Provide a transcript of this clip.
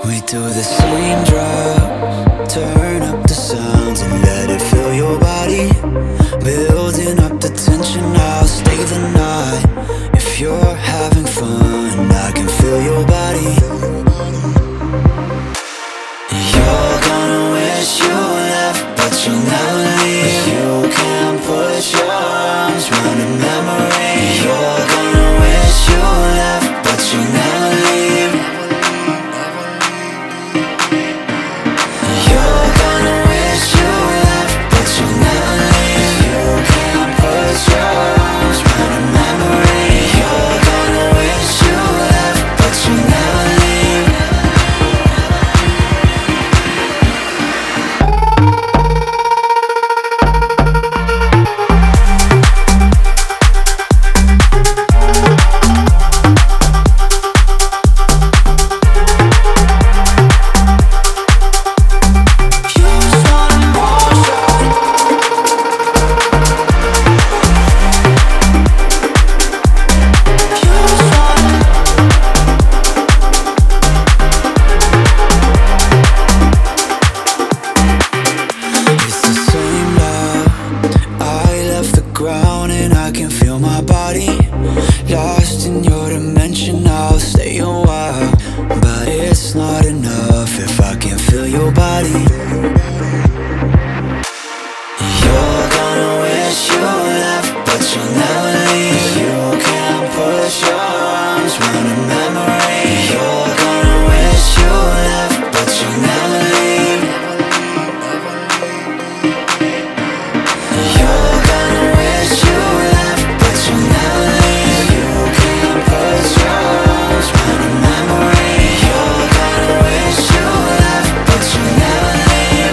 We do the same drugs, turn up the sounds and let it fill your body. Building up the tension, I'll stay the night. If you're having fun, I can feel your body. You're gonna wish you left, but you'll never leave. You can put your arms around a memory. You're gonna wish you left, but you'll never leave. You're gonna wish you left, but you'll never leave. You can put your arms around a memory. You're gonna wish you left, but you'll never leave. And I can feel my body lost in your dimension. I'll stay a while, but it's not enough if I can feel your body. You're gonna wish you left, but you'll never leave. You can put your arms around a memory. You're gonna wish you left, but you'll never leave. You're gonna wish you left, but you'll never leave. You can put your arms around a memory. You're gonna wish you left, but you'll never leave.